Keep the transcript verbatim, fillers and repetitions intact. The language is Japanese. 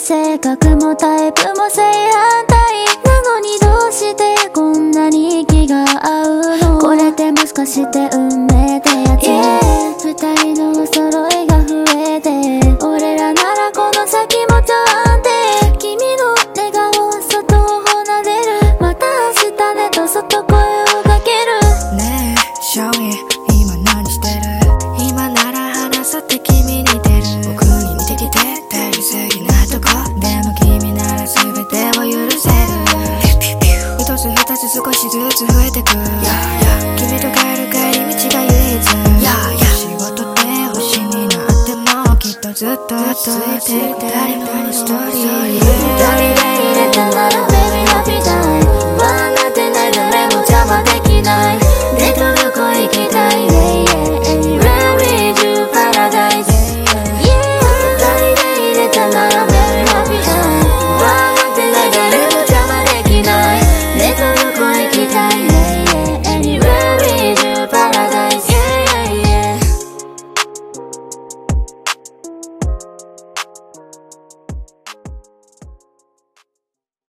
性格もタイプも正反対なのにどうしてこんなに気が合うの。これってもしかして運命ってやつ、yeah、二人のお揃いが増えて俺らならこの先もちゃんて君の笑顔そっと離れるまた明日ねとそっと声をかける。 ねえショーイ今何してる。今なら話そうって君に似てる。僕に似てきて照りすぎなとこでも君なら全てを許せる。一つ二つ少しずつ増えてく、yeah、君と帰る帰り道が唯一、yeah、仕事で星になってもきっとずっと続いてる二人のストーリー。 二人で入れたなら Baby Happy Time 笑ってない誰も邪魔できない